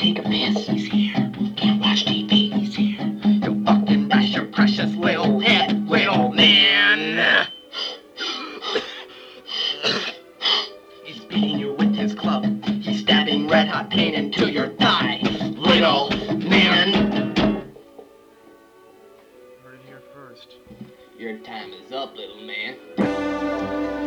take a piss, he's here. Can't watch TV, he's here. You'll fucking bash your precious little head, little man. He's beating you with his club. He's stabbing red hot pain into your thigh, little man. Heard it here first. Your time is up, little man.